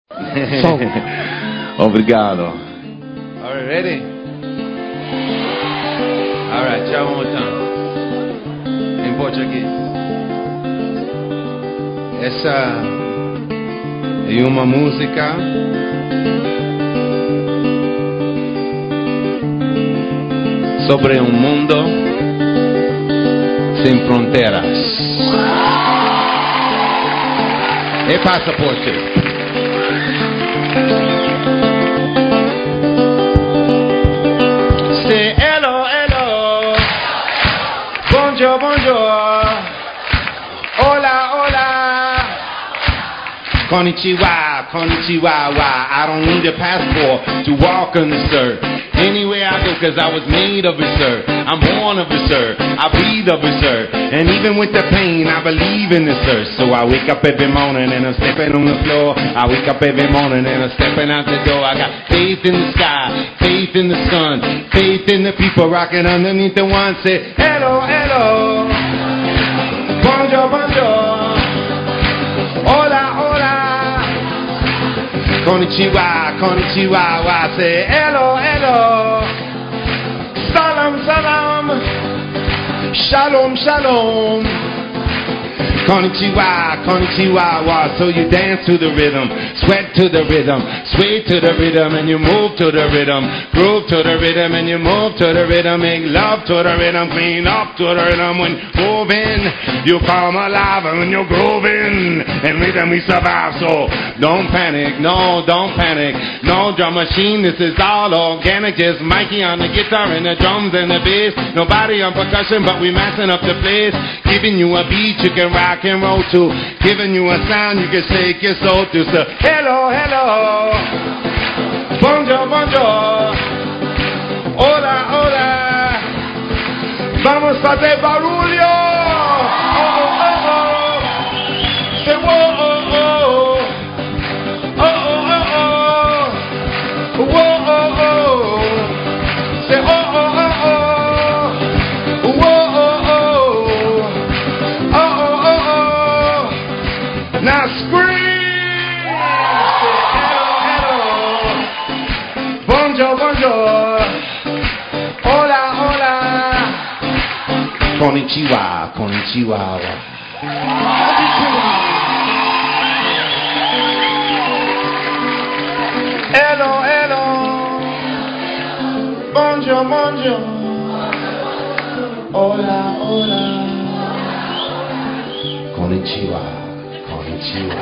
Obrigado. All right, ready? All right, try one more time. In Portuguese. Essa é uma música sobre um mundo sem fronteiras. E passaporte. Say hello, hello. Bonjour, bonjour. Hola, hola. Konnichiwa, konnichiwa, wa. I don't need a passport to walk on this earth. Anywhere I go, cause I was made of this earth. I'm born of this earth. I breathe of this earth. And even with the pain, I believe in this earth. So I wake up every morning and I'm stepping on the floor. I wake up every morning and I'm stepping out the door. I got faith in the sky, faith in the sun, faith in the people rocking underneath the one. Say, hello, hello. Bonjour, bonjour. Hola, hola. Konnichiwa, konnichiwa, wa. Say, hello, hello. Salam, salam. Shalom, shalom. Konnichiwa, konnichiwa, wa. So you dance to the rhythm, sweat to the rhythm, sway to the rhythm, and you move to the rhythm, groove to the rhythm, and you move to the rhythm, make love to the rhythm, clean up to the rhythm. When moving, you come alive, and when you're grooving, and rhythm we survive. So don't panic, no, don't panic, no drum machine. This is all organic, just Mikey on the guitar and the drums and the bass. Nobody on percussion, but we messing up the place, giving you a beat you can rock and roll to, giving you a sound you can shake your soul to. So hello, hello, bonjour, bonjour, hola, hola. Vamos a hacer barullo. Oh, oh, oh, oh. Say whoa, oh, oh. Oh, oh, oh, oh. Whoa, oh, oh. Say oh, oh, oh, oh. Whoa, oh, oh. Oh, oh, oh, oh. Now scream. Say hello, hello. Bonjour, bonjour. Hola, hola. Konnichiwa, konnichiwa. Hello, hello. Bonjour, bonjour. Hola, hola. Konnichiwa, konnichiwa.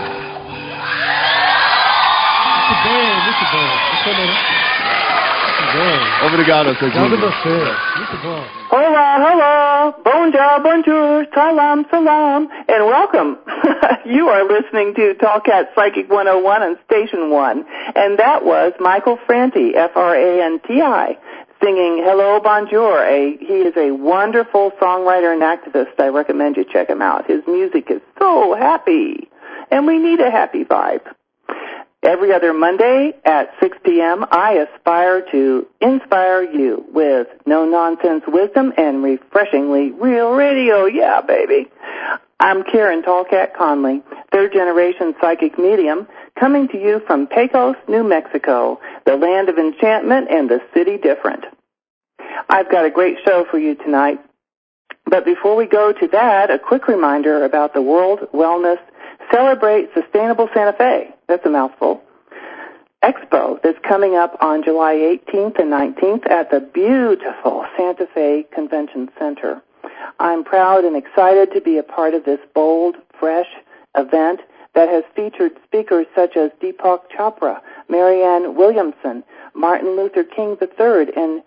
Muito bom. Obrigado, Serginho. Muito bom. Hola, hola, bonjour, bonjour, salam, salam, and welcome. You are listening to Talkcat Psychic 101 on Station 1, and that was Michael Franti, Franti, singing Hello, Bonjour. He is a wonderful songwriter and activist. I recommend you check him out. His music is so happy, and we need a happy vibe. Every other Monday at 6 p.m., I aspire to inspire you with no-nonsense wisdom and refreshingly real radio. Yeah, baby. I'm Karen Talkcat Conley, third-generation psychic medium, coming to you from Pecos, New Mexico, the land of enchantment and the city different. I've got a great show for you tonight. But before we go to that, a quick reminder about the World Wellness Celebrate Sustainable Santa Fe, that's a mouthful, Expo that's coming up on July 18th and 19th at the beautiful Santa Fe Convention Center. I'm proud and excited to be a part of this bold, fresh event that has featured speakers such as Deepak Chopra, Marianne Williamson, Martin Luther King III, and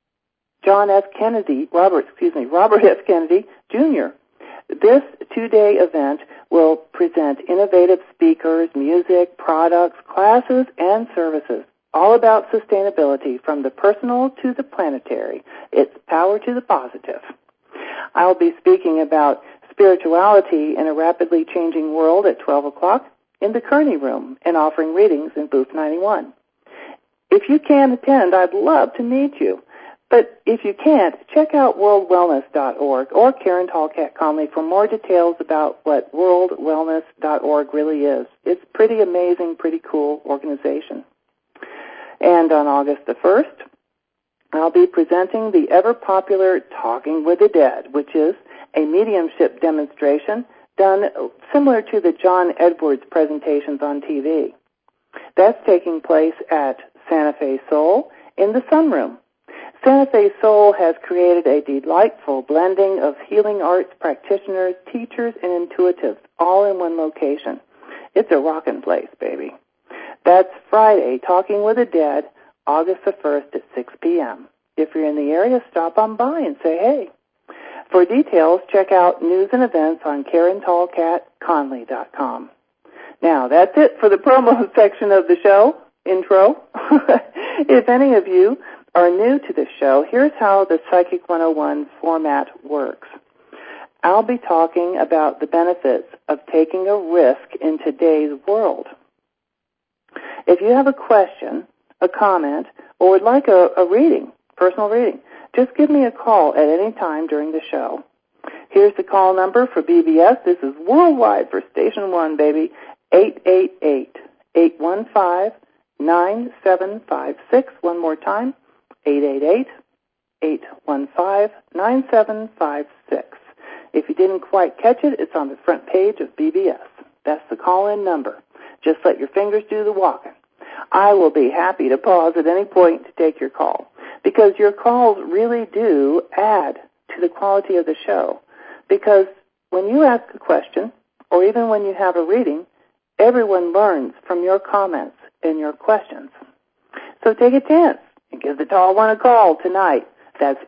Robert F. Kennedy Jr. This two-day event will present innovative speakers, music, products, classes, and services, all about sustainability from the personal to the planetary. It's power to the positive. I'll be speaking about spirituality in a rapidly changing world at 12 o'clock in the Kearney Room and offering readings in booth 91. If you can attend, I'd love to meet you. But if you can't, check out worldwellness.org or Karen Tallcat Conley for more details about what worldwellness.org really is. It's pretty amazing, pretty cool organization. And on August the 1st, I'll be presenting the ever-popular Talking with the Dead, which is a mediumship demonstration done similar to the John Edwards presentations on TV. That's taking place at Santa Fe Soul in the Sunroom. Santa Fe Soul has created a delightful blending of healing arts practitioners, teachers, and intuitives, all in one location. It's a rockin' place, baby. That's Friday, Talking with the Dead, August the 1st at 6 p.m. If you're in the area, stop on by and say hey. For details, check out news and events on KarenTallCatConley.com. Now, that's it for the promo section of the show, intro. If any of you are new to this show, here's how the Psychic 101 format works. I'll be talking about the benefits of taking a risk in today's world. If you have a question, a comment, or would like a reading, personal reading, just give me a call at any time during the show. Here's the call number for BBS. This is worldwide for Station 1, baby. 888-815-9756. One more time. 888-815-9756. If you didn't quite catch it, it's on the front page of BBS. That's the call-in number. Just let your fingers do the walking. I will be happy to pause at any point to take your call, because your calls really do add to the quality of the show. Because when you ask a question, or even when you have a reading, everyone learns from your comments and your questions. So take a chance and give the tall one a call tonight. That's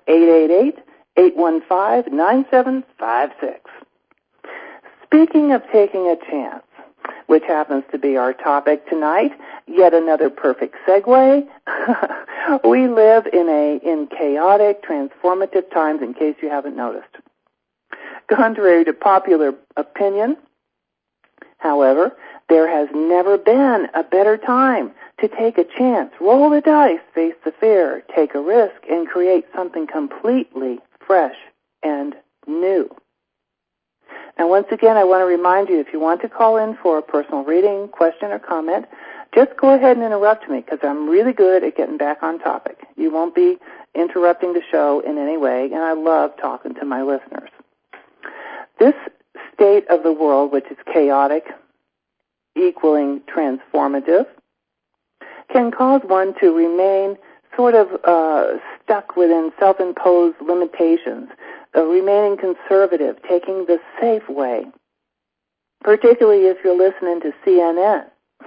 888-815-9756. Speaking of taking a chance, which happens to be our topic tonight, yet another perfect segue. We live in chaotic, transformative times, in case you haven't noticed. Contrary to popular opinion, however, there has never been a better time to take a chance, roll the dice, face the fear, take a risk, and create something completely fresh and new. And once again, I want to remind you, if you want to call in for a personal reading, question, or comment, just go ahead and interrupt me, because I'm really good at getting back on topic. You won't be interrupting the show in any way, and I love talking to my listeners. This state of the world, which is chaotic, equaling transformative, can cause one to remain sort of stuck within self-imposed limitations, remaining conservative, taking the safe way, particularly if you're listening to CNN.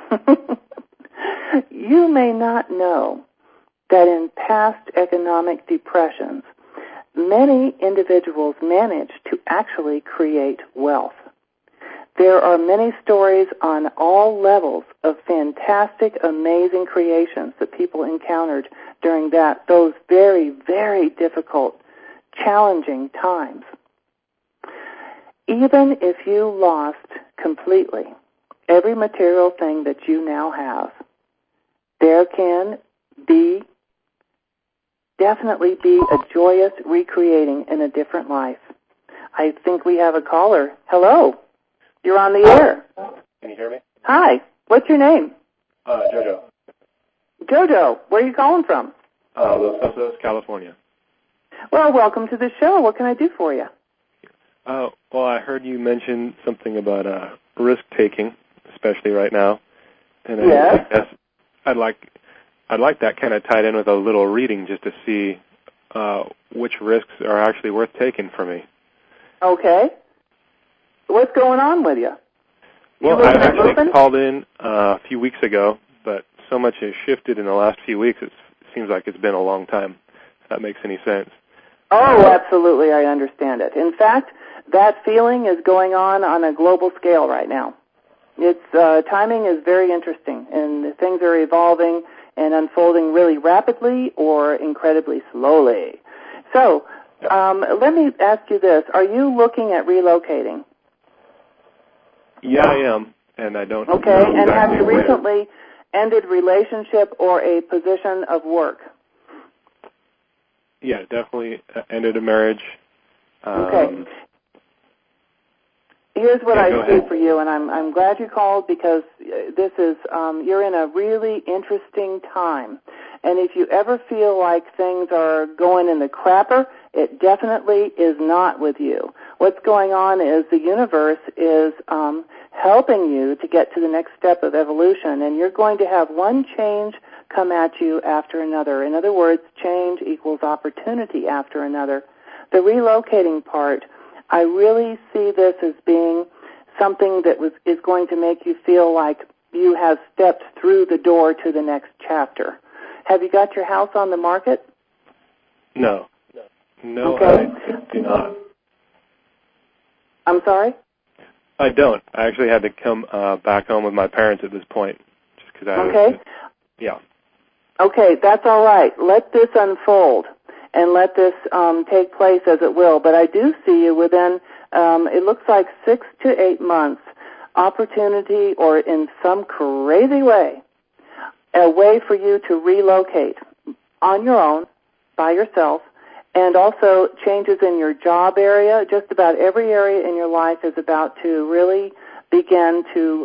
You may not know that in past economic depressions, many individuals managed to actually create wealth. There are many stories on all levels of fantastic, amazing creations that people encountered during those very, very difficult, challenging times. Even if you lost completely every material thing that you now have, there can definitely be a joyous recreating in a different life. I think we have a caller. Hello. You're on the air. Can you hear me? Hi. What's your name? Jojo. Jojo. Where are you calling from? Los Osos, California. Well, welcome to the show. What can I do for you? Well, I heard you mention something about risk-taking, especially right now. And yes. I guess I'd like that kind of tied in with a little reading just to see which risks are actually worth taking for me. Okay. What's going on with you? Well, I actually called in a few weeks ago, but so much has shifted in the last few weeks, it seems like it's been a long time, if that makes any sense. Oh, absolutely, I understand it. In fact, that feeling is going on a global scale right now. Its timing is very interesting, and things are evolving and unfolding really rapidly or incredibly slowly. So, let me ask you this. Are you looking at relocating? Yeah, I am, and I don't know Okay, exactly and have you where. recently ended relationship or a position of work? Yeah, definitely ended a marriage. Okay. Here's what I see for you, and I'm glad you called because this is you're in a really interesting time. And if you ever feel like things are going in the crapper, it definitely is not with you. What's going on is the universe is helping you to get to the next step of evolution, and you're going to have one change come at you after another. In other words, change equals opportunity after another. The relocating part, I really see this as being something that is going to make you feel like you have stepped through the door to the next chapter. Have you got your house on the market? No. Okay. I do not. I'm sorry? I don't. I actually had to come back home with my parents at this point. Just because Okay. Yeah. Okay, that's all right. Let this unfold and let this take place as it will. But I do see you within, it looks like 6 to 8 months, opportunity or in some crazy way, a way for you to relocate on your own, by yourself, and also changes in your job area. Just about every area in your life is about to really begin to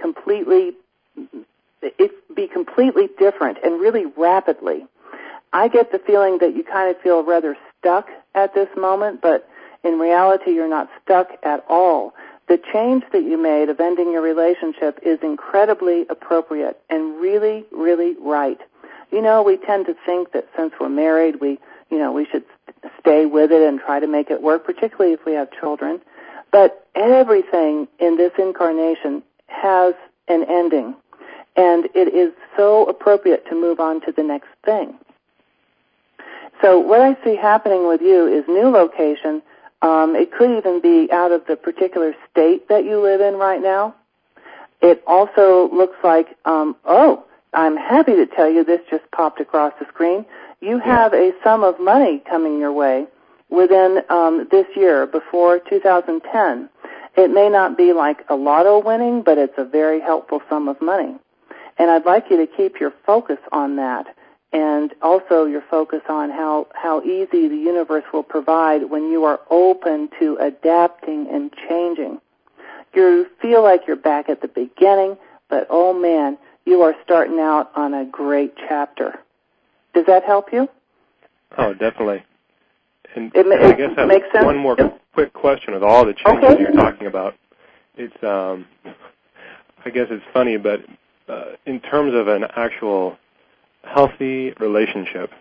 be completely different and really rapidly. I get the feeling that you kind of feel rather stuck at this moment, but in reality you're not stuck at all. The change that you made of ending your relationship is incredibly appropriate and really, really right. You know, we tend to think that since we're married, we should stay with it and try to make it work, particularly if we have children. But everything in this incarnation has an ending, and it is so appropriate to move on to the next thing. So what I see happening with you is new location. It could even be out of the particular state that you live in right now. It also looks like, I'm happy to tell you this just popped across the screen. You have a sum of money coming your way within this year, before 2010. It may not be like a lotto winning, but it's a very helpful sum of money. And I'd like you to keep your focus on that, and also your focus on how easy the universe will provide when you are open to adapting and changing. You feel like you're back at the beginning, but oh man, you are starting out on a great chapter. Does that help you? Oh, definitely. And I guess I have makes sense? one more quick question with all the changes you're talking about. It's, I guess it's funny, but in terms of an actual healthy relationship,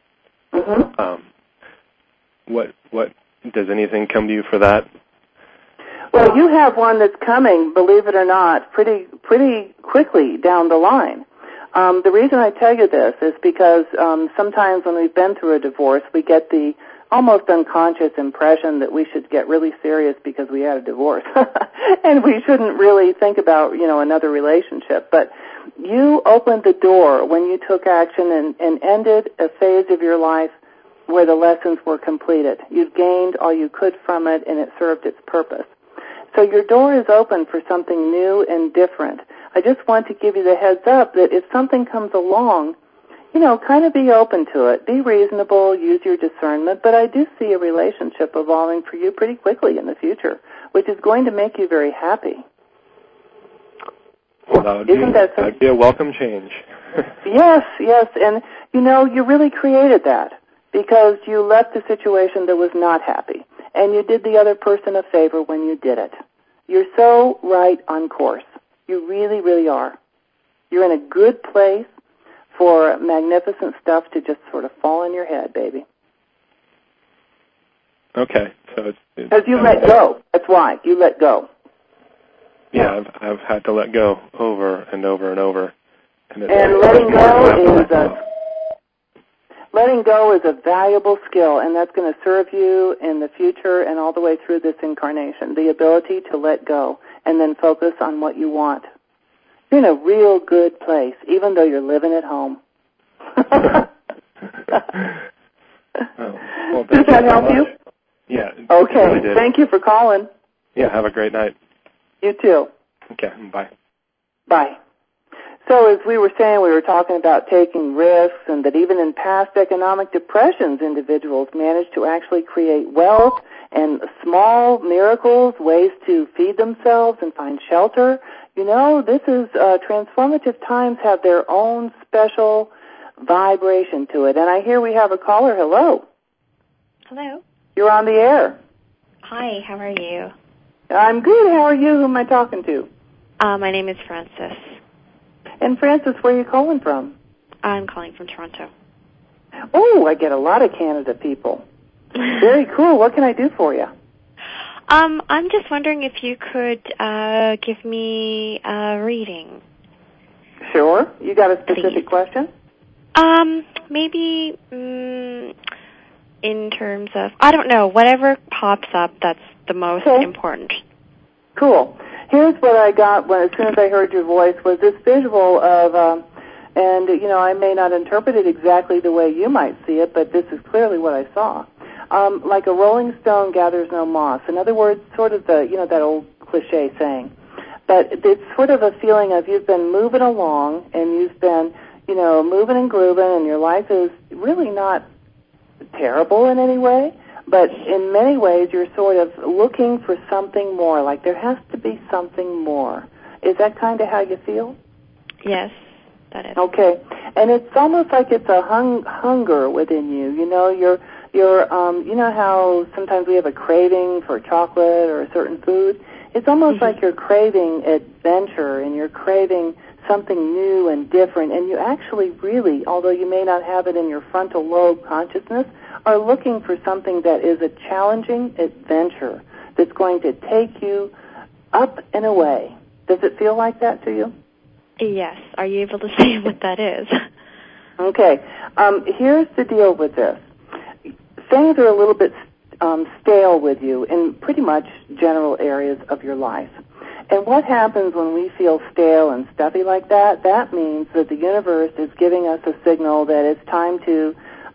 what does anything come to you for that? Well, you have one that's coming, believe it or not, pretty quickly down the line. The reason I tell you this is because sometimes when we've been through a divorce, we get the almost unconscious impression that we should get really serious because we had a divorce. And we shouldn't really think about, another relationship. But you opened the door when you took action and ended a phase of your life where the lessons were completed. You've gained all you could from it, and it served its purpose. So your door is open for something new and different. I just want to give you the heads up that if something comes along, kind of be open to it. Be reasonable, use your discernment, but I do see a relationship evolving for you pretty quickly in the future, which is going to make you very happy. Well, that'd be a welcome change. Yes, and you really created that because you left a situation that was not happy, and you did the other person a favor when you did it. You're so right on course. You really, really are. You're in a good place for magnificent stuff to just sort of fall in your head, baby. Okay, so it's because you let go. That's why you let go. Yeah, I've had to let go over and over and over. And letting go is a valuable skill, and that's going to serve you in the future and all the way through this incarnation. The ability to let go and then focus on what you want. You're in a real good place, even though you're living at home. Does that help you? Yeah. Okay. Really thank you for calling. Yeah, have a great night. You too. Okay, bye. Bye. So as we were saying, we were talking about taking risks, and that even in past economic depressions, individuals managed to actually create wealth and small miracles, ways to feed themselves and find shelter. You know, this is transformative times have their own special vibration to it. And I hear we have a caller. Hello. Hello. You're on the air. Hi, how are you? I'm good. How are you? Who am I talking to? My name is Frances. And Frances, where are you calling from? I'm calling from Toronto. Oh, I get a lot of Canada people. Very cool. What can I do for you? I'm just wondering if you could give me a reading. Sure. You got a specific question? Maybe in terms of, I don't know, whatever pops up that's the most important. Cool. Here's what I got as soon as I heard your voice was this visual of, and, you know, I may not interpret it exactly the way you might see it, but this is clearly what I saw. Like a rolling stone gathers no moss. In other words, sort of the, you know, that old cliche saying. But it's sort of a feeling of you've been moving along and you've been, you know, moving and grooving, and your life is really not terrible in any way. But in many ways, you're sort of looking for something more, like there has to be something more. Is that kind of how you feel? Yes, that is. Okay. And it's almost like it's a hunger within you. You know, you're you know how sometimes we have a craving for chocolate or a certain food? It's almost like you're craving adventure and you're craving something new and different, and you actually really, although you may not have it in your frontal lobe consciousness, are looking for something that is a challenging adventure that's going to take you up and away. Does it feel like that to you? Yes. Are you able to say what that is? Okay. Here's the deal with this. Things are a little bit stale with you in pretty much general areas of your life. And what happens when we feel stale and stuffy like that? That means that the universe is giving us a signal that it's time to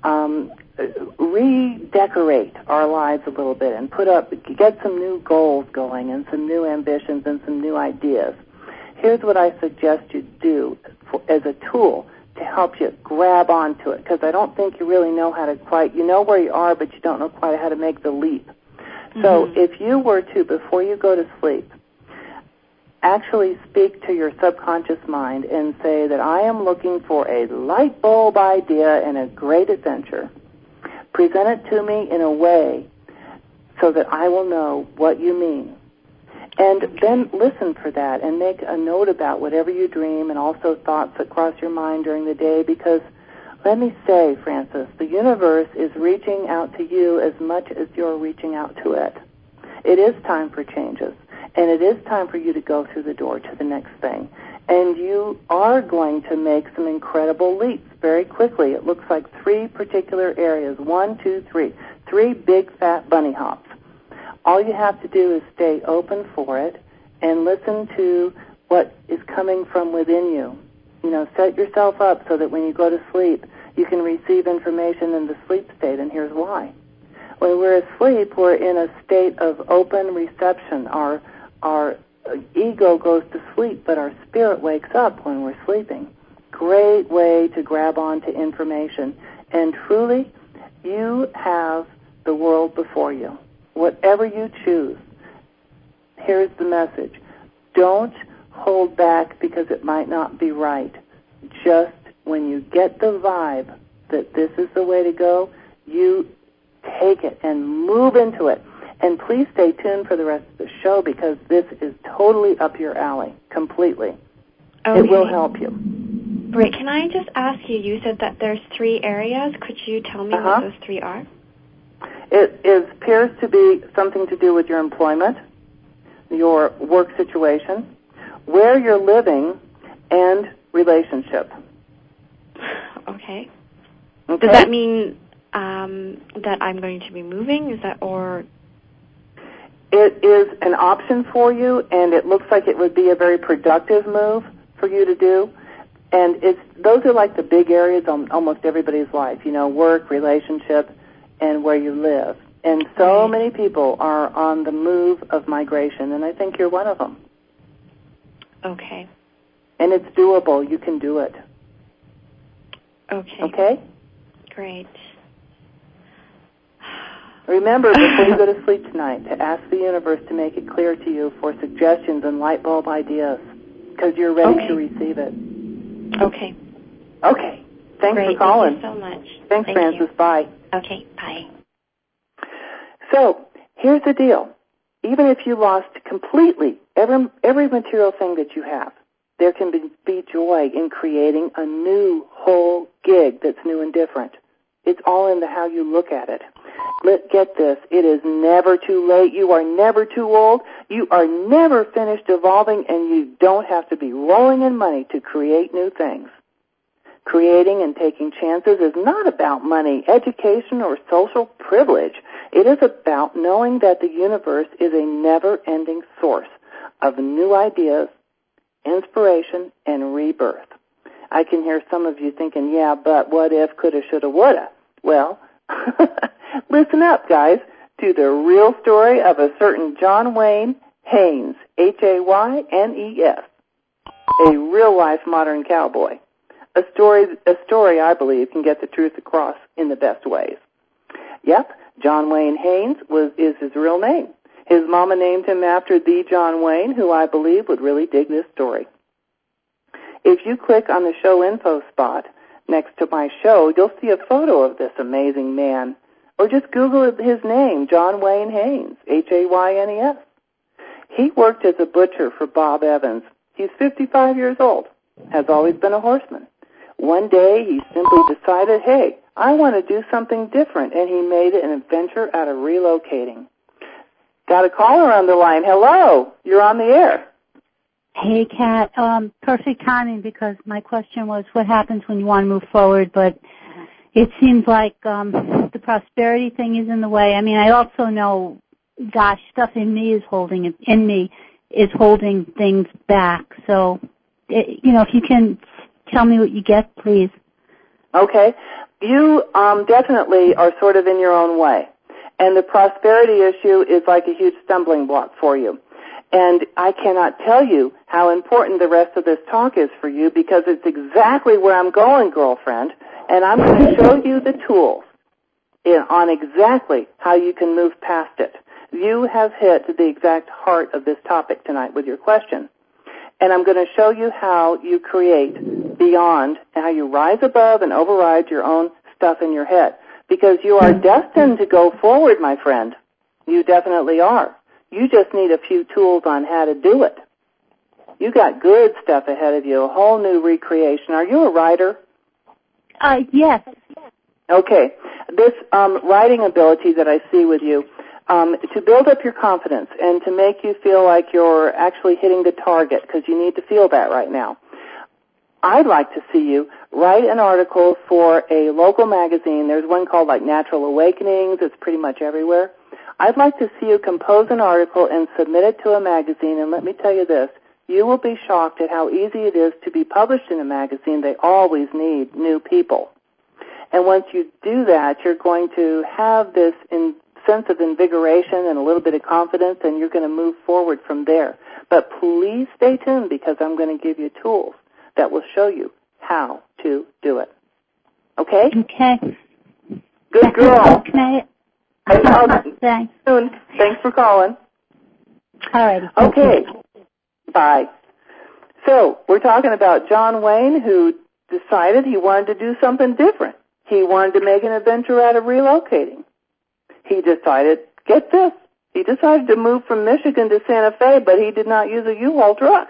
redecorate our lives a little bit and get some new goals going and some new ambitions and some new ideas. Here's what I suggest you do as a tool to help you grab onto it, because I don't think you really know how to you know where you are, but you don't know quite how to make the leap. So if you were to, before you go to sleep, actually speak to your subconscious mind and say that I am looking for a light bulb idea and a great adventure. Present it to me in a way so that I will know what you mean. And then listen for that and make a note about whatever you dream and also thoughts that cross your mind during the day, because let me say, Frances, the universe is reaching out to you as much as you're reaching out to it. It is time for changes. And it is time for you to go through the door to the next thing. And you are going to make some incredible leaps very quickly. It looks like 3 particular areas. 1, 2, 3. 3 big fat bunny hops. All you have to do is stay open for it and listen to what is coming from within you. You know, set yourself up so that when you go to sleep, you can receive information in the sleep state, and here's why. When we're asleep, we're in a state of open reception. Our ego goes to sleep, but our spirit wakes up when we're sleeping. Great way to grab onto information. And truly, you have the world before you. Whatever you choose, here's the message. Don't hold back because it might not be right. Just when you get the vibe that this is the way to go, you take it and move into it. And please stay tuned for the rest of the show, because this is totally up your alley, completely. Okay. It will help you. Great. Can I just ask you, you said that there's 3 areas. Could you tell me what those 3 are? It appears to be something to do with your employment, your work situation, where you're living, and relationship. Okay. Does that mean that I'm going to be moving? Is that, or... It is an option for you, and it looks like it would be a very productive move for you to do. And those are like the big areas on almost everybody's life, you know, work, relationship, and where you live. And so many people are on the move of migration, and I think you're one of them. Okay. And it's doable. You can do it. Okay. Okay? Great. Remember, before you go to sleep tonight, to ask the universe to make it clear to you for suggestions and light bulb ideas, because you're ready to receive it. Okay. Okay. Thanks Great. for calling. Thank you so much. Thanks, Thank Francis. you. Bye. Okay, bye. So, here's the deal. Even if you lost completely every material thing that you have, there can be joy in creating a new whole gig that's new and different. It's all in how you look at it. Get this. It is never too late. You are never too old. You are never finished evolving, and you don't have to be rolling in money to create new things. Creating and taking chances is not about money, education, or social privilege. It is about knowing that the universe is a never-ending source of new ideas, inspiration, and rebirth. I can hear some of you thinking, yeah, but what if, coulda, shoulda, woulda? Well, listen up, guys, to the real story of a certain John Wayne Haynes, Haynes, a real-life modern cowboy. A story I believe can get the truth across in the best ways. Yep, John Wayne Haynes is his real name. His mama named him after the John Wayne, who I believe would really dig this story. If you click on the show info spot next to my show, you'll see a photo of this amazing man. Or just Google his name, John Wayne Haynes, Haynes. He worked as a butcher for Bob Evans. He's 55 years old, has always been a horseman. One day he simply decided, hey, I want to do something different, and he made an adventure out of relocating. Got a caller on the line. Hello, you're on the air. Hey, Kat. Perfect timing, because my question was what happens when you want to move forward, but it seems like the prosperity thing is in the way. I mean, I also know, gosh, stuff in me is holding things back. So, if you can tell me what you get, please. Okay. You definitely are sort of in your own way. And the prosperity issue is like a huge stumbling block for you. And I cannot tell you how important the rest of this talk is for you, because it's exactly where I'm going, girlfriend. And I'm going to show you the tools on exactly how you can move past it. You have hit the exact heart of this topic tonight with your question. And I'm going to show you how you create beyond, how you rise above and override your own stuff in your head. Because you are destined to go forward, my friend. You definitely are. You just need a few tools on how to do it. You got good stuff ahead of you, a whole new recreation. Are you a writer? Yes. Okay. This writing ability that I see with you, to build up your confidence and to make you feel like you're actually hitting the target, because you need to feel that right now. I'd like to see you write an article for a local magazine. There's one called like Natural Awakenings. It's pretty much everywhere. I'd like to see you compose an article and submit it to a magazine. And let me tell you this, you will be shocked at how easy it is to be published in a magazine. They always need new people. And once you do that, you're going to have this sense of invigoration and a little bit of confidence, and you're going to move forward from there. But please stay tuned, because I'm going to give you tools that will show you how to do it. Okay? Okay. Good girl. Okay. Thanks. Thanks for calling. All right. Okay. Bye. So, we're talking about John Wayne, who decided he wanted to do something different. He wanted to make an adventure out of relocating. He decided, get this, he decided to move from Michigan to Santa Fe, but he did not use a U-Haul truck.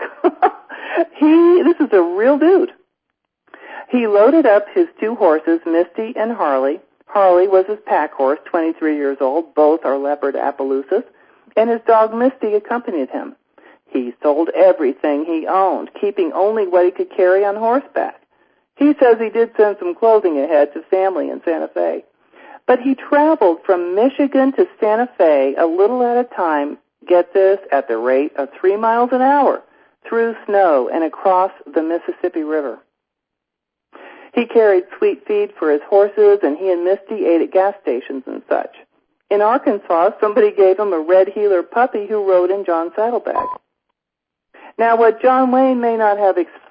This is a real dude. He loaded up his two horses, Misty and Harley. Harley was his pack horse, 23 years old. Both are leopard Appaloosas. And his dog Misty accompanied him. He sold everything he owned, keeping only what he could carry on horseback. He says he did send some clothing ahead to family in Santa Fe. But he traveled from Michigan to Santa Fe a little at a time, get this, at the rate of 3 miles an hour, through snow and across the Mississippi River. He carried sweet feed for his horses, and he and Misty ate at gas stations and such. In Arkansas, somebody gave him a red heeler puppy who rode in John's saddlebag. Now, what John Wayne may not have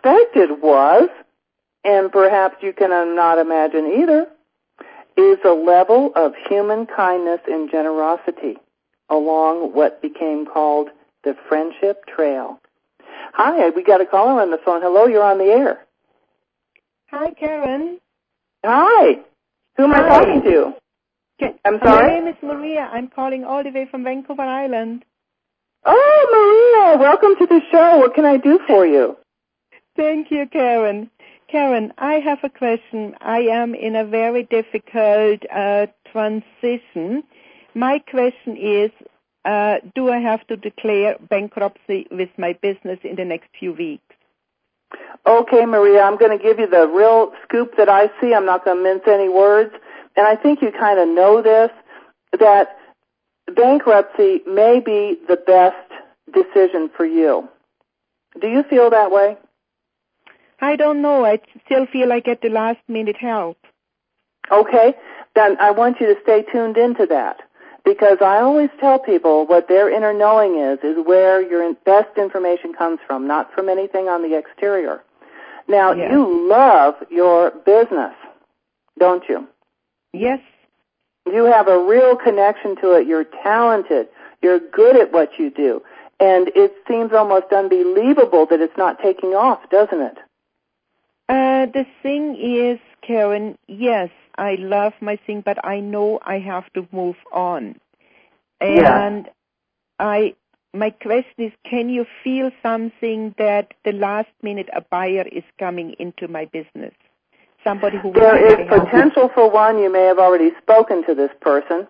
expected was, and perhaps you cannot imagine either, is a level of human kindness and generosity along what became called the Friendship Trail. Hi, we got a caller on the phone. Hello, you're on the air. Hi, Karen. Hi. Who am I talking to? I'm sorry? My name is Maria. I'm calling all the way from Vancouver Island. Oh, Maria, welcome to the show. What can I do for you? Thank you, Karen. Karen, I have a question. I am in a very difficult transition. My question is, do I have to declare bankruptcy with my business in the next few weeks? Okay, Maria, I'm going to give you the real scoop that I see. I'm not going to mince any words. And I think you kind of know this, that bankruptcy may be the best decision for you. Do you feel that way? I don't know. I still feel I get the last minute help. Okay, then I want you to stay tuned into that, because I always tell people what their inner knowing is where your best information comes from, not from anything on the exterior. Now, You love your business, don't you? Yes. You have a real connection to it. You're talented. You're good at what you do. And it seems almost unbelievable that it's not taking off, doesn't it? The thing is, Karen, yes, I love my thing, but I know I have to move on. And my question is, can you feel something that the last minute a buyer is coming into my business? Somebody who there is potential for one. You may have already spoken to this person.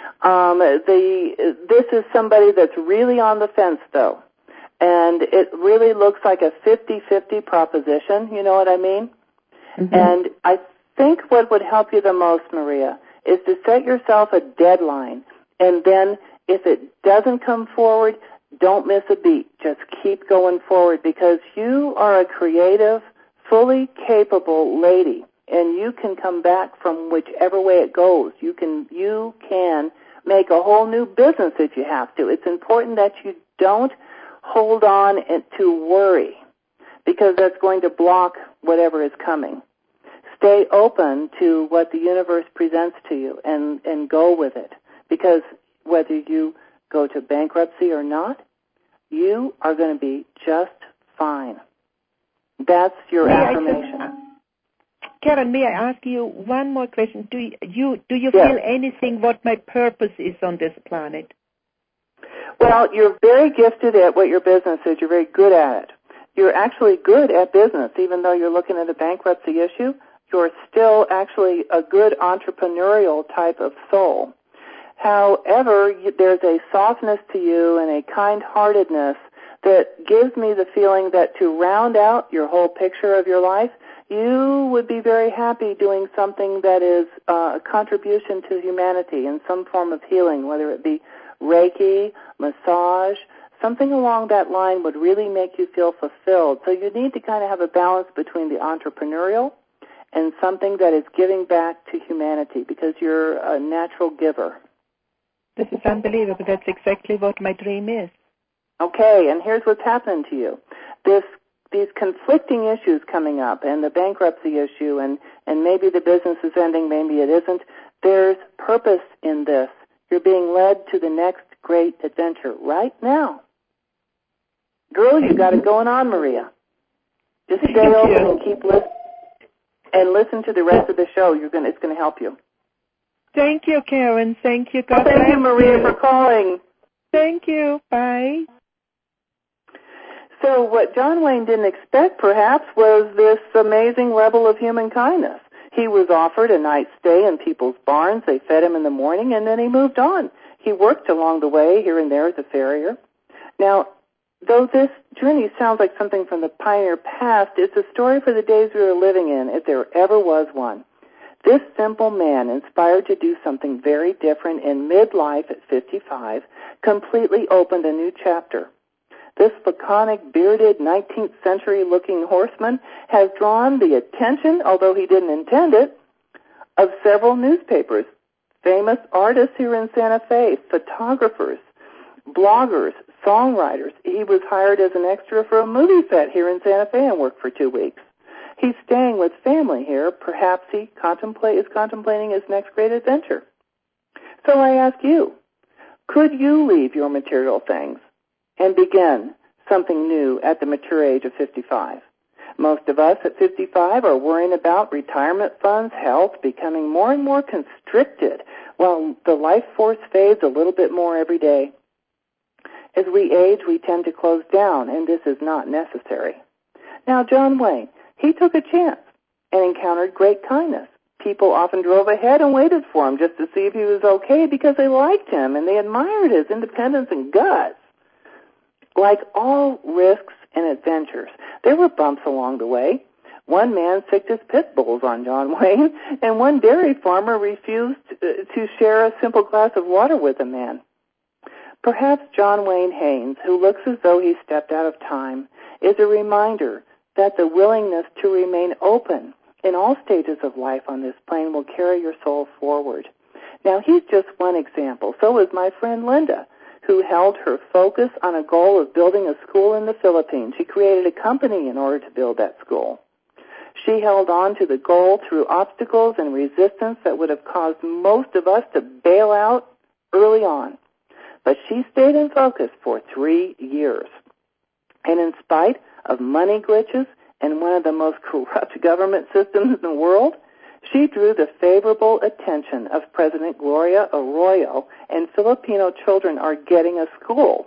This is somebody that's really on the fence, though. And it really looks like a 50-50 proposition, you know what I mean? Mm-hmm. And I think what would help you the most, Maria, is to set yourself a deadline. And then if it doesn't come forward, don't miss a beat. Just keep going forward, because you are a creative, fully capable lady, and you can come back from whichever way it goes. You can make a whole new business if you have to. It's important that you don't hold on to worry, because that's going to block whatever is coming. Stay open to what the universe presents to you and go with it, because whether you go to bankruptcy or not, you are going to be just fine. That's your affirmation. Karen, may I ask you one more question? Do you feel anything what my purpose is on this planet? Well, you're very gifted at what your business is. You're very good at it. You're actually good at business, even though you're looking at a bankruptcy issue. You're still actually a good entrepreneurial type of soul. However, there's a softness to you and a kind-heartedness that gives me the feeling that to round out your whole picture of your life, you would be very happy doing something that is a contribution to humanity in some form of healing, whether it be Reiki, massage, something along that line would really make you feel fulfilled. So you need to kind of have a balance between the entrepreneurial and something that is giving back to humanity, because you're a natural giver. This is unbelievable. That's exactly what my dream is. Okay, and here's what's happening to you. These conflicting issues coming up, and the bankruptcy issue, and maybe the business is ending, maybe it isn't. There's purpose in this. You're being led to the next great adventure right now. Girl, you got it going on, Maria. Just stay open and keep listening, and listen to the rest of the show. It's going to help you. Thank you, Karen. Thank you. God thank you, Maria, for calling. Thank you. Bye. So what John Wayne didn't expect, perhaps, was this amazing level of human kindness. He was offered a night's stay in people's barns. They fed him in the morning, and then he moved on. He worked along the way here and there as a farrier. Now, though this journey sounds like something from the pioneer past, it's a story for the days we are living in, if there ever was one. This simple man, inspired to do something very different in midlife at 55, completely opened a new chapter. This laconic, bearded, 19th century-looking horseman has drawn the attention, although he didn't intend it, of several newspapers, famous artists here in Santa Fe, photographers, bloggers, Songwriters. He was hired as an extra for a movie set here in Santa Fe and worked for 2 weeks. He's staying with family here. Perhaps he is contemplating his next great adventure. So I ask you, could you leave your material things and begin something new at the mature age of 55? Most of us at 55 are worrying about retirement funds, health, becoming more and more constricted, while the life force fades a little bit more every day. As we age, we tend to close down, and this is not necessary. Now, John Wayne, he took a chance and encountered great kindness. People often drove ahead and waited for him just to see if he was okay because they liked him and they admired his independence and guts. Like all risks and adventures, there were bumps along the way. One man sicked his pit bulls on John Wayne, and one dairy farmer refused to share a simple glass of water with a man. Perhaps John Wayne Haynes, who looks as though he stepped out of time, is a reminder that the willingness to remain open in all stages of life on this plane will carry your soul forward. Now, he's just one example. So is my friend Linda, who held her focus on a goal of building a school in the Philippines. She created a company in order to build that school. She held on to the goal through obstacles and resistance that would have caused most of us to bail out early on. But she stayed in focus for 3 years. And in spite of money glitches and one of the most corrupt government systems in the world, she drew the favorable attention of President Gloria Arroyo, and Filipino children are getting a school.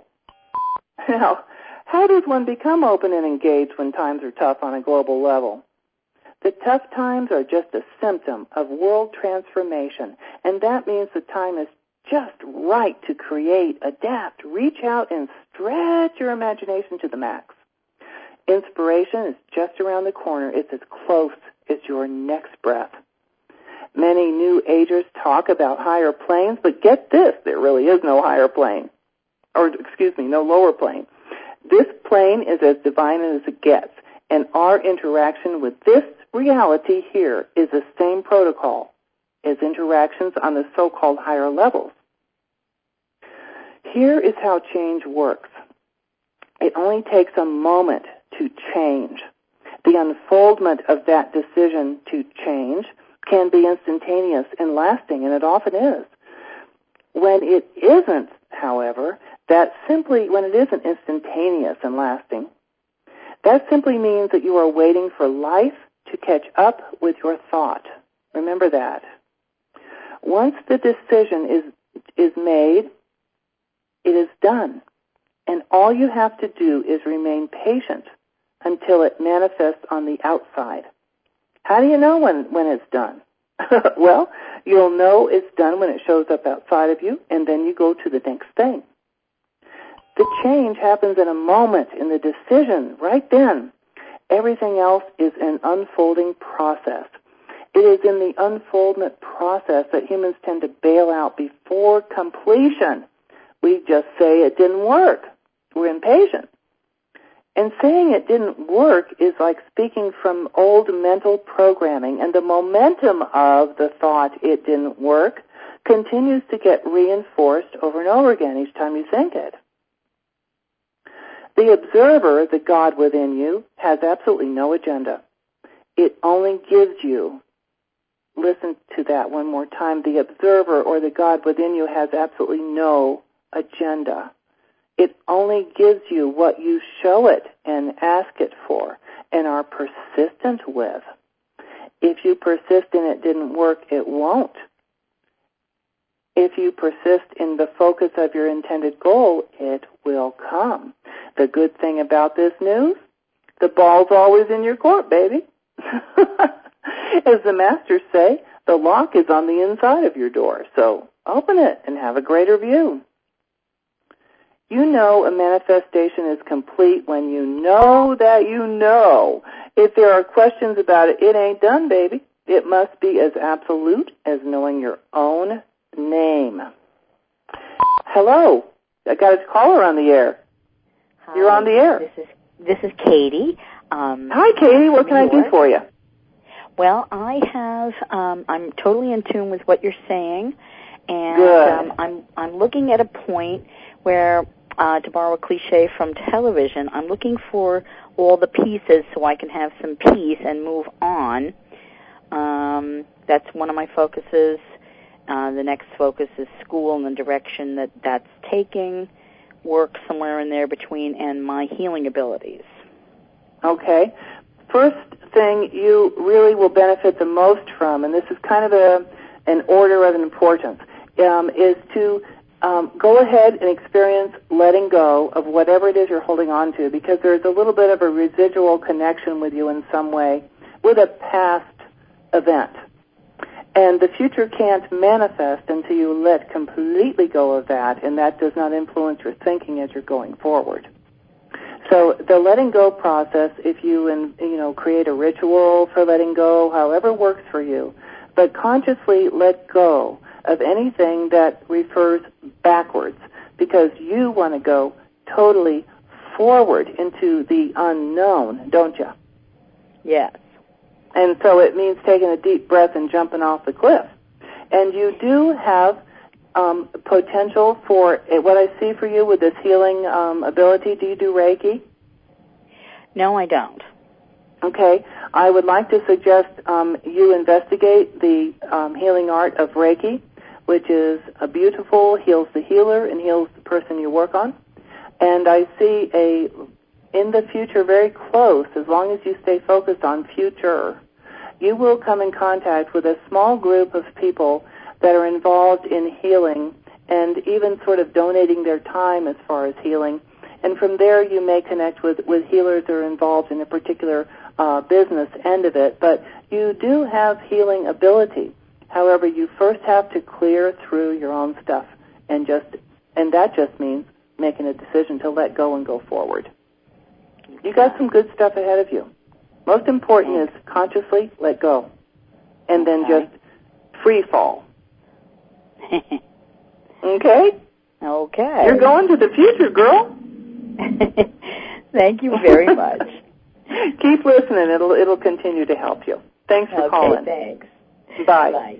Now, how does one become open and engaged when times are tough on a global level? The tough times are just a symptom of world transformation, and that means the time is just right to create, adapt, reach out, and stretch your imagination to the max. Inspiration is just around the corner. It's as close as your next breath. Many New Agers talk about higher planes, but get this, there really is no higher plane. No lower plane. This plane is as divine as it gets, and our interaction with this reality here is the same protocol as interactions on the so-called higher levels. Here is how change works. It only takes a moment to change. The unfoldment of that decision to change can be instantaneous and lasting, and it often is. When it isn't, however, when it isn't instantaneous and lasting, that simply means that you are waiting for life to catch up with your thought. Remember that. Once the decision is made, it is done. And all you have to do is remain patient until it manifests on the outside. How do you know when it's done? Well, you'll know it's done when it shows up outside of you, and then you go to the next thing. The change happens in a moment, in the decision, right then. Everything else is an unfolding process. It is in the unfoldment process that humans tend to bail out before completion. We just say it didn't work. We're impatient. And saying it didn't work is like speaking from old mental programming, and the momentum of the thought it didn't work continues to get reinforced over and over again each time you think it. The observer, the God within you, has absolutely no agenda. It only gives you, listen to that one more time, the observer or the God within you has absolutely no agenda. It only gives you what you show it and ask it for and are persistent with. If you persist in it didn't work, it won't. If you persist in the focus of your intended goal, it will come. The good thing about this news, the ball's always in your court, baby. As the masters say, the lock is on the inside of your door, so open it and have a greater view. You know a manifestation is complete when you know that you know. If there are questions about it, it ain't done, baby. It must be as absolute as knowing your own name. Hello. I got a caller on the air. Hi, you're on the air. This is Katie. Hi, Katie. What can I do for you? Well, I have. I'm totally in tune with what you're saying, and Good. I'm looking at a point where to borrow a cliche from television, I'm looking for all the pieces so I can have some peace and move on. That's one of my focuses. The next focus is school and the direction that's taking, work somewhere in there between, and my healing abilities. Okay. First thing you really will benefit the most from, and this is kind of an order of importance, is to go ahead and experience letting go of whatever it is you're holding on to, because there's a little bit of a residual connection with you in some way with a past event. And the future can't manifest until you let completely go of that, and that does not influence your thinking as you're going forward. So the letting go process, if you create a ritual for letting go, however works for you, but consciously let go of anything that refers backwards, because you want to go totally forward into the unknown, don't you? Yes. And so it means taking a deep breath and jumping off the cliff. And you do have potential for what I see for you with this healing ability. Do you do Reiki? No, I don't. Okay. I would like to suggest you investigate the healing art of Reiki, which is a beautiful, heals the healer and heals the person you work on. And I see in the future, very close, as long as you stay focused on future, you will come in contact with a small group of people that are involved in healing and even sort of donating their time as far as healing. And from there, you may connect with healers that are involved in a particular business end of it. But you do have healing ability. However, you first have to clear through your own stuff, and that just means making a decision to let go and go forward. You got some good stuff ahead of you. Most important is consciously let go, and then just free fall. Okay? Okay. You're going to the future, girl. Thank you very much. Keep listening. It'll continue to help you. Thanks for calling. Thanks. Bye. Bye.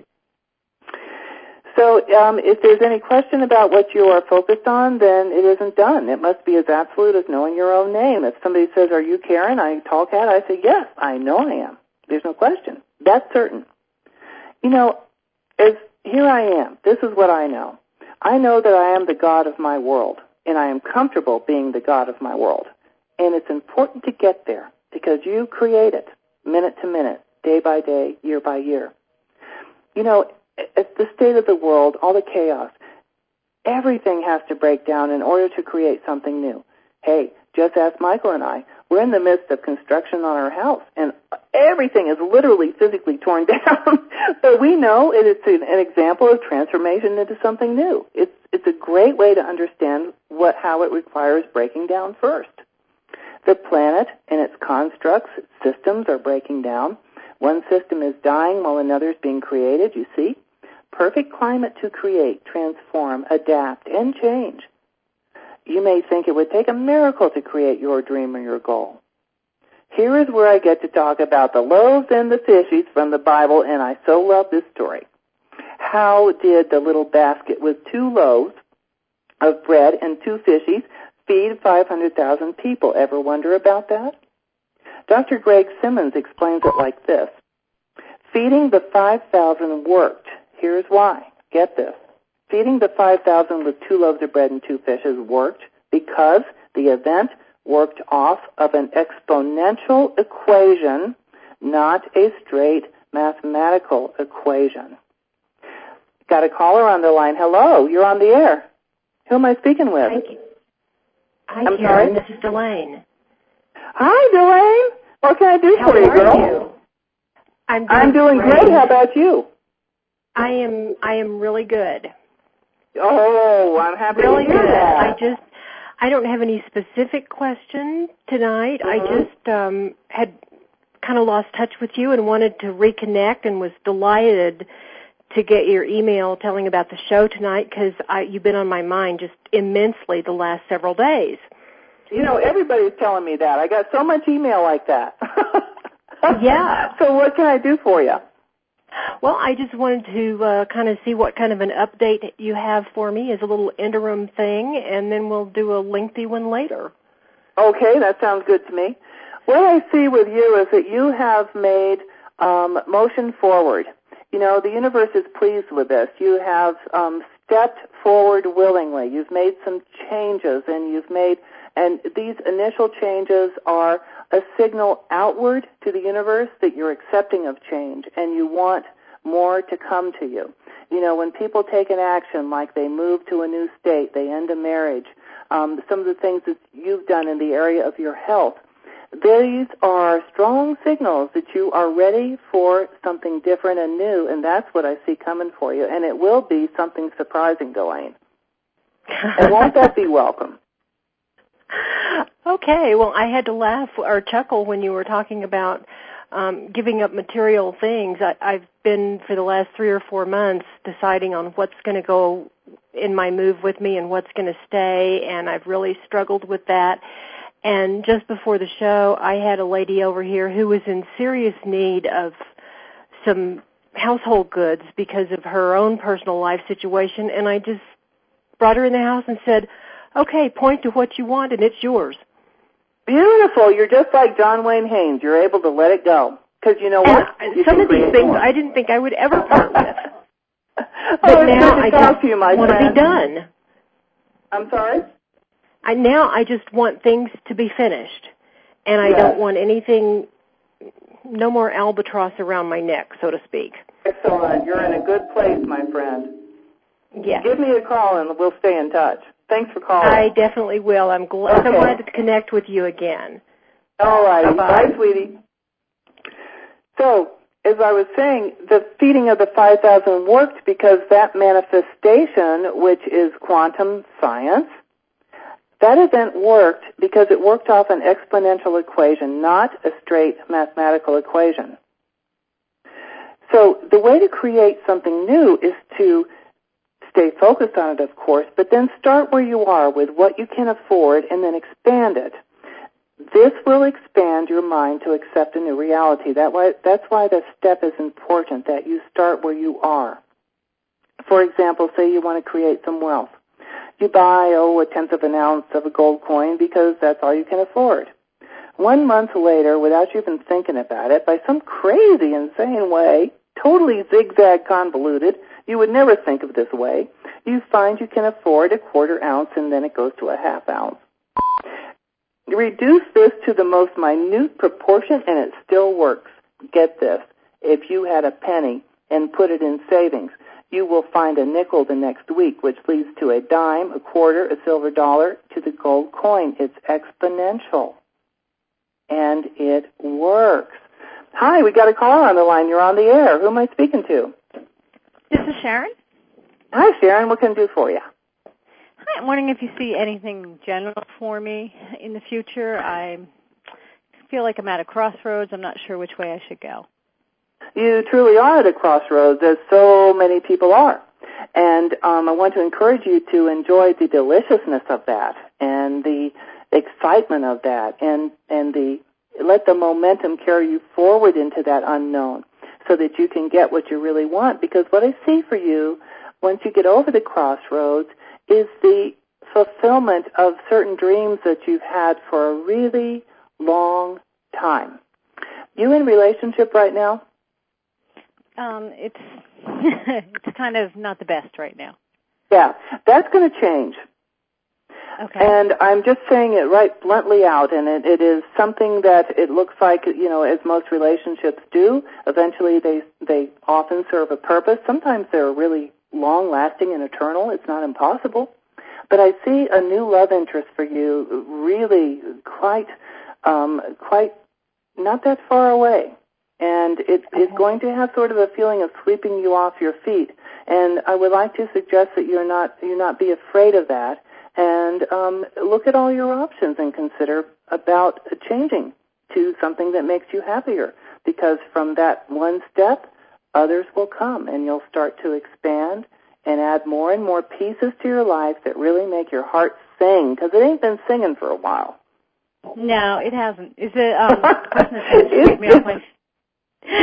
So if there's any question about what you are focused on, then it isn't done. It must be as absolute as knowing your own name. If somebody says, "Are you Karen?" Tallcat, I say, "Yes, I know I am." There's no question. That's certain. Here I am. This is what I know. I know that I am the God of my world, and I am comfortable being the God of my world. And it's important to get there because you create it minute to minute, day by day, year by year. It's the state of the world, all the chaos. Everything has to break down in order to create something new. Hey, just ask Michael and I. We're in the midst of construction on our house, and everything is literally physically torn down. But we know it's an example of transformation into something new. It's a great way to understand how it requires breaking down first. The planet and its constructs, its systems are breaking down. One system is dying while another is being created, you see. Perfect climate to create, transform, adapt, and change. You may think it would take a miracle to create your dream or your goal. Here is where I get to talk about the loaves and the fishes from the Bible, and I so love this story. How did the little basket with 2 loaves of bread and 2 fishes feed 500,000 people? Ever wonder about that? Dr. Greg Simmons explains it like this. Feeding the 5,000 worked. Here's why. Get this. Feeding the 5,000 with 2 loaves of bread and 2 fishes worked because the event worked off of an exponential equation, not a straight mathematical equation. Got a caller on the line. Hello, you're on the air. Who am I speaking with? Thank you. Hi, I'm Karen. sorry? This is Delane. Hi, Delane. What can I do for you, girl? How are you? I'm doing great. How about you? I am really good. Oh, I'm happy really to hear good. that. I don't have any specific question tonight. I just had kind of lost touch with you and wanted to reconnect and was delighted to get your email telling about the show tonight because you've been on my mind just immensely the last several days. Everybody's telling me that. I got so much email like that. Yeah. So what can I do for you? Well, I just wanted to kind of see what kind of an update you have for me as a little interim thing, and then we'll do a lengthy one later. Okay, that sounds good to me. What I see with you is that you have made motion forward. You know, the universe is pleased with this. You have stepped forward willingly. You've made some changes, and these initial changes are a signal outward to the universe that you're accepting of change and you want more to come to you. You know, when people take an action, like they move to a new state, they end a marriage, some of the things that you've done in the area of your health, these are strong signals that you are ready for something different and new, and that's what I see coming for you. And it will be something surprising, Delaine. And won't that be welcome? Okay, well, I had to laugh or chuckle when you were talking about giving up material things. I've been, for the last 3 or 4 months, deciding on what's going to go in my move with me and what's going to stay, and I've really struggled with that. And just before the show, I had a lady over here who was in serious need of some household goods because of her own personal life situation, and I just brought her in the house and said, okay, point to what you want, and it's yours. Beautiful. You're just like John Wayne Haynes. You're able to let it go. Because you know what? Some of these things I didn't think I would ever part with. But now I just want to be done. I'm sorry? Now I just want things to be finished. And I don't want anything, no more albatross around my neck, so to speak. Excellent. You're in a good place, my friend. Yes. Give me a call and we'll stay in touch. Thanks for calling. I definitely will. I'm so glad to connect with you again. All right. Bye, sweetie. So, as I was saying, the feeding of the 5,000 worked because that manifestation, which is quantum science, that event worked because it worked off an exponential equation, not a straight mathematical equation. So the way to create something new is to stay focused on it, of course, but then start where you are with what you can afford and then expand it. This will expand your mind to accept a new reality. That's why the step is important, that you start where you are. For example, say you want to create some wealth. You buy, a tenth of an ounce of a gold coin because that's all you can afford. 1 month later, without you even thinking about it, by some crazy, insane way, totally zigzag convoluted, you would never think of this way, you find you can afford a quarter ounce and then it goes to a half ounce. Reduce this to the most minute proportion and it still works. Get this. If you had a penny and put it in savings, you will find a nickel the next week, which leads to a dime, a quarter, a silver dollar, to the gold coin. It's exponential. And it works. Hi, we got a caller on the line. You're on the air. Who am I speaking to? This is Sharon. Hi, Sharon. What can I do for you? Hi, I'm wondering if you see anything general for me in the future. I feel like I'm at a crossroads. I'm not sure which way I should go. You truly are at a crossroads, as so many people are. And I want to encourage you to enjoy the deliciousness of that and the excitement of that and let the momentum carry you forward into that unknown so that you can get what you really want. Because what I see for you, once you get over the crossroads, is the fulfillment of certain dreams that you've had for a really long time. You in relationship right now? It's it's kind of not the best right now. Yeah, that's going to change. Okay. And I'm just saying it right bluntly out, and it is something that it looks like, as most relationships do, eventually they often serve a purpose. Sometimes they're really long-lasting and eternal. It's not impossible. But I see a new love interest for you really quite not that far away. And it is going to have sort of a feeling of sweeping you off your feet. And I would like to suggest that you not be afraid of that, and look at all your options and consider about changing to something that makes you happier. Because from that one step, others will come, and you'll start to expand and add more and more pieces to your life that really make your heart sing, because it ain't been singing for a while. No, it hasn't. Is it? The person that's going to sweep me off my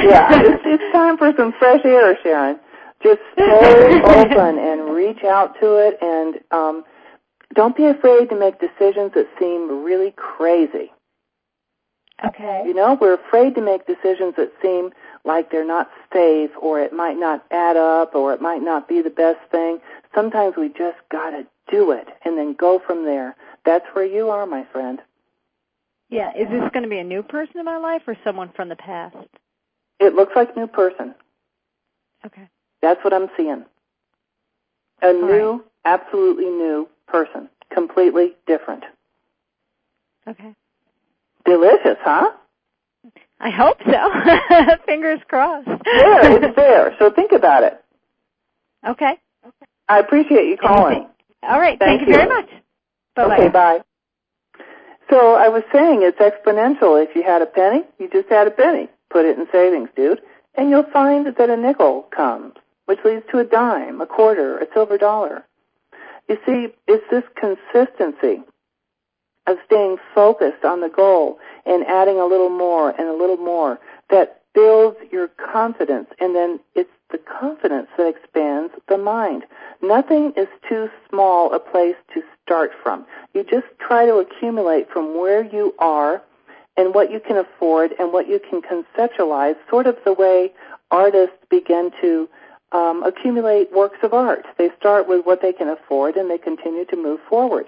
Yeah, it's time for some fresh air, Sharon. Just stay open and reach out to it, and don't be afraid to make decisions that seem really crazy. Okay. You know, we're afraid to make decisions that seem like they're not safe, or it might not add up, or it might not be the best thing. Sometimes we just got to do it and then go from there. That's where you are, my friend. Yeah, is this going to be a new person in my life or someone from the past? It looks like a new person. Okay. That's what I'm seeing. A new, absolutely new person. Completely different. Okay. Delicious, huh? I hope so. Fingers crossed. It's there. So think about it. Okay. I appreciate you calling. All right. Thank you very much. Bye-bye. Okay, bye. So I was saying it's exponential. If you had a penny, you just had a penny. Put it in savings, dude. And you'll find that a nickel comes, which leads to a dime, a quarter, a silver dollar. You see, it's this consistency of staying focused on the goal and adding a little more and a little more that builds your confidence, and then it's the confidence that expands the mind. Nothing is too small a place to start from. You just try to accumulate from where you are and what you can afford and what you can conceptualize, sort of the way artists begin to accumulate works of art. They start with what they can afford and they continue to move forward.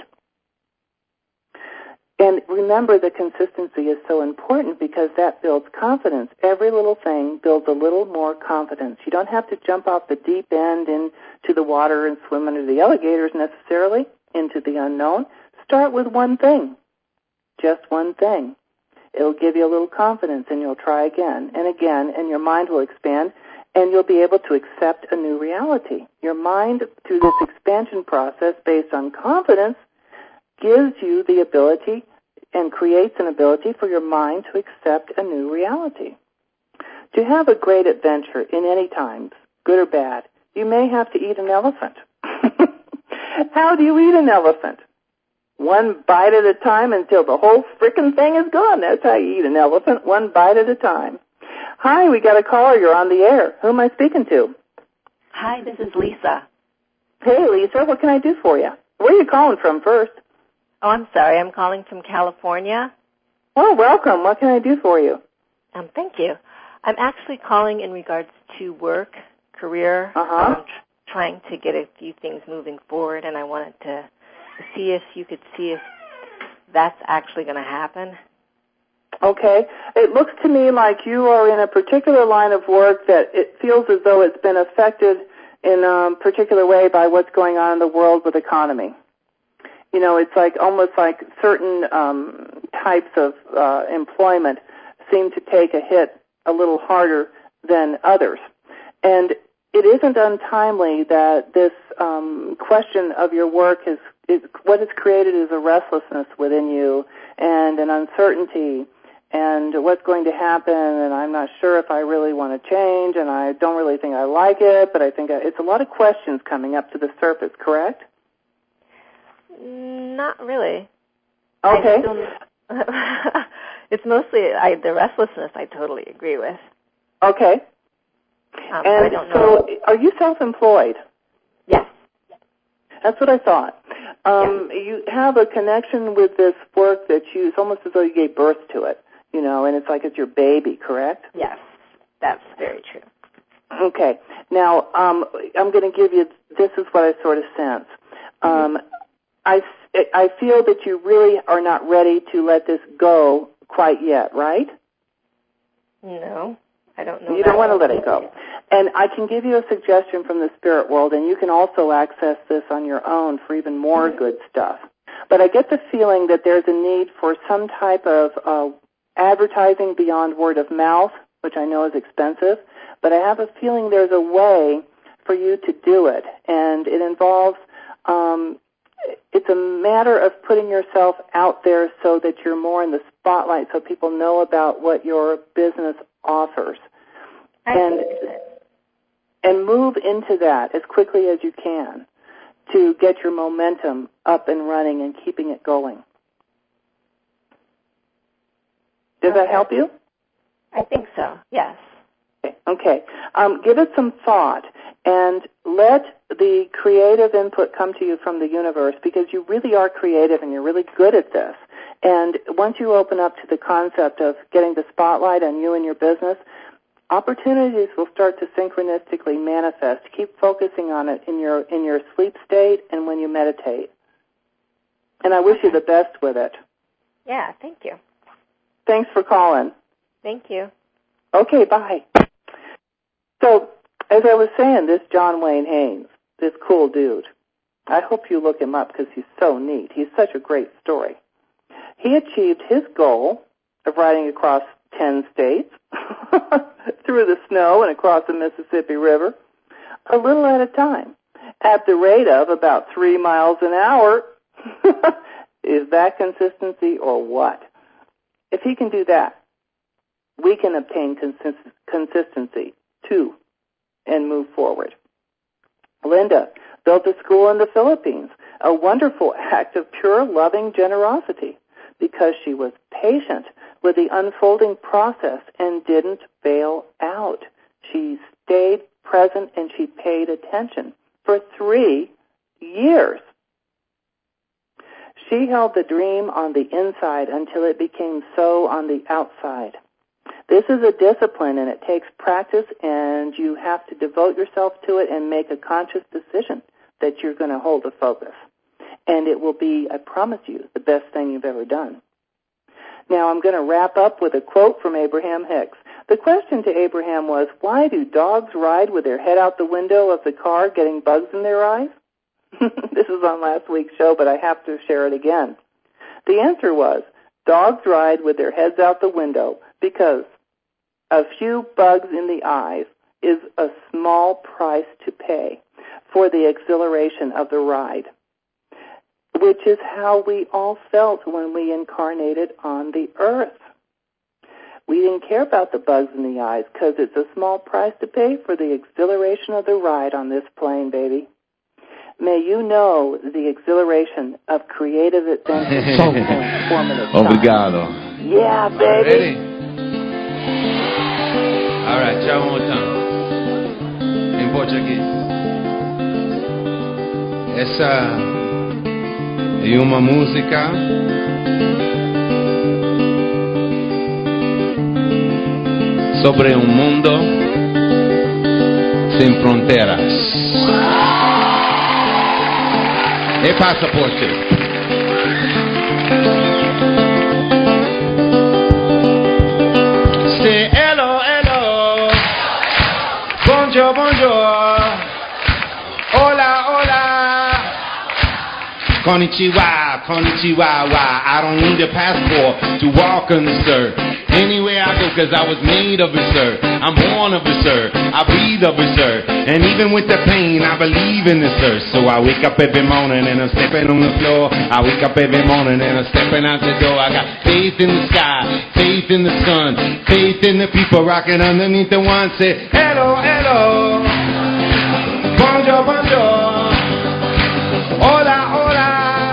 And remember, the consistency is so important because that builds confidence. Every little thing builds a little more confidence. You don't have to jump off the deep end into the water and swim under the alligators necessarily, into the unknown. Start with one thing, just one thing. It'll give you a little confidence, and you'll try again, and your mind will expand, and you'll be able to accept a new reality. Your mind, through this expansion process based on confidence, gives you the ability and creates an ability for your mind to accept a new reality. To have a great adventure in any times, good or bad, you may have to eat an elephant. How do you eat an elephant? One bite at a time until the whole frickin' thing is gone. That's how you eat an elephant, one bite at a time. Hi, we got a caller. You're on the air. Who am I speaking to? Hi, this is Lisa. Hey, Lisa, what can I do for you? Where are you calling from first? Oh, I'm sorry. I'm calling from California. Oh, welcome. What can I do for you? Thank you. I'm actually calling in regards to work, career. I'm trying to get a few things moving forward, and I wanted to see if you could see if that's actually going to happen. Okay. It looks to me like you are in a particular line of work that it feels as though it's been affected in a particular way by what's going on in the world with economy. You know, it's like almost like certain types of employment seem to take a hit a little harder than others. And it isn't untimely that this question of your work is what it's created is a restlessness within you and an uncertainty and what's going to happen, and I'm not sure if I really want to change, and I don't really think I like it, but I think it's a lot of questions coming up to the surface, correct? Not really. Okay. It's mostly the restlessness I totally agree with. Okay. And I don't know. So are you self-employed? Yes. That's what I thought. You have a connection with this work that it's almost as though you gave birth to it, you know, and it's like it's your baby, correct? Yes, that's very true. Okay. Now, I'm going to give you, this is what I sort of sense. I feel that you really are not ready to let this go quite yet, right? No, I don't know. You don't want to let it go. And I can give you a suggestion from the spirit world, and you can also access this on your own for even more good stuff. But I get the feeling that there's a need for some type of advertising beyond word of mouth, which I know is expensive, but I have a feeling there's a way for you to do it, and it involves it's a matter of putting yourself out there so that you're more in the spotlight so people know about what your business offers. And move into that as quickly as you can to get your momentum up and running and keeping it going. Does that help you? I think so, yes. Okay. Give it some thought and let the creative input come to you from the universe, because you really are creative and you're really good at this. And once you open up to the concept of getting the spotlight on you and your business, opportunities will start to synchronistically manifest. Keep focusing on it in your sleep state and when you meditate. And I wish you the best with it. Yeah, thank you. Thanks for calling. Thank you. Okay, bye. So, as I was saying, this John Wayne Haynes, this cool dude, I hope you look him up because he's so neat. He's such a great story. He achieved his goal of riding across 10 states through the snow and across the Mississippi River a little at a time at the rate of about 3 miles an hour. Is that consistency or what? If he can do that, we can obtain consistency too and move forward. Linda built a school in the Philippines, a wonderful act of pure loving generosity, because she was patient with the unfolding process and didn't bail out. She stayed present and she paid attention for 3 years. She held the dream on the inside until it became so on the outside. This is a discipline, and it takes practice, and you have to devote yourself to it and make a conscious decision that you're going to hold a focus. And it will be, I promise you, the best thing you've ever done. Now I'm going to wrap up with a quote from Abraham Hicks. The question to Abraham was, why do dogs ride with their head out the window of the car getting bugs in their eyes? This was on last week's show, but I have to share it again. The answer was, dogs ride with their heads out the window because a few bugs in the eyes is a small price to pay for the exhilaration of the ride, which is how we all felt when we incarnated on the earth. We didn't care about the bugs in the eyes because it's a small price to pay for the exhilaration of the ride on this plane, baby. May you know the exhilaration of creative adventure and formative time. Obrigado. Yeah, baby. Ready? All right, try one more time. In Portuguese. Essa é uma música sobre mundo sem fronteiras. E passaporte. Say hello, hello. Bonjour, bonjour. Hola, hola. Konnichiwa, konnichiwa, wa. I don't need a passport to walk on this earth. Anywhere I go, cause I was made of this earth. I'm born of this earth. I breathe of this earth. And even with the pain, I believe in this earth. So I wake up every morning and I'm stepping on the floor. I wake up every morning and I'm stepping out the door. I got faith in the sky, faith in the sun, faith in the people rocking underneath the one. Say, hello, hello. Bonjour, bonjour. Hola, hola.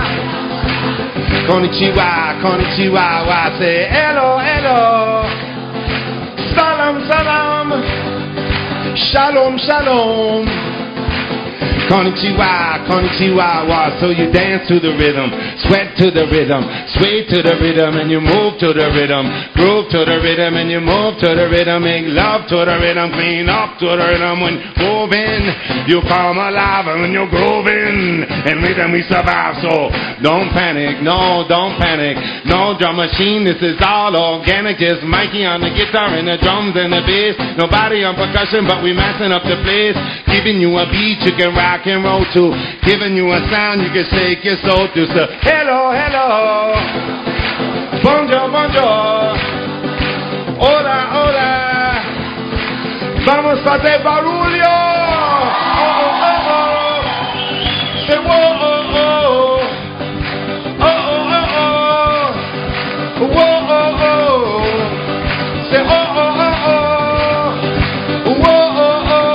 Konnichiwa, konnichiwa, wa. Say, hello, hello. Salam, salam. Shalom, shalom. Konnichiwa, konnichiwa, wa. So you dance to the rhythm, sweat to the rhythm, sway to the rhythm, and you move to the rhythm, groove to the rhythm, and you move to the rhythm, make love to the rhythm, clean up to the rhythm. When moving, you come alive, and when you're grooving, and rhythm we survive. So don't panic, no, don't panic, no drum machine. This is all organic, just Mikey on the guitar and the drums and the bass. Nobody on percussion, but we messing up the place, giving you a beat you can rock and roll to, giving you a sound you can shake your soul to. So hello, hello, bonjour, bonjour, hola, hola, vamos a hacer barullo, oh, oh, oh, oh, say whoa, oh, oh, oh, oh, oh, oh, whoa, oh, oh, say oh, oh, oh, oh, whoa, oh, oh.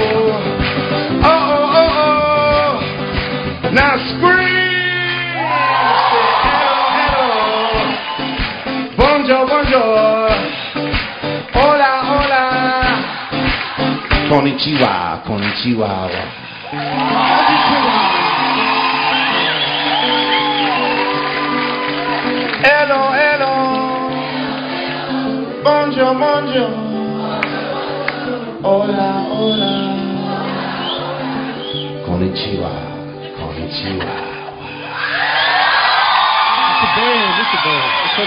Now scream! Say hello, hello. Bonjour, bonjour. Hola, hola. Konnichiwa, konnichiwa. Hello, hello. Bonjour, bonjour. Hola, hola. Konnichiwa, konnichiwa. Mr. Ball.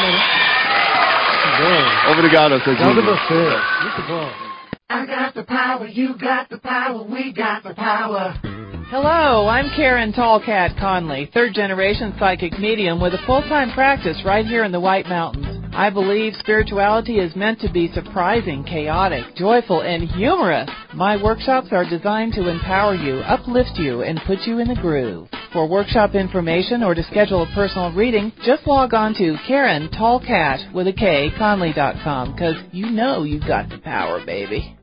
Obrigado, Serginho. Mr. Ball. I got the power, you got the power, we got the power. Hello, I'm Karen Tallcat Conley, third-generation psychic medium with a full-time practice right here in the White Mountains. I believe spirituality is meant to be surprising, chaotic, joyful, and humorous. My workshops are designed to empower you, uplift you, and put you in the groove. For workshop information or to schedule a personal reading, just log on to Karen Tallcat with a K, Conley.com, because you know you've got the power, baby.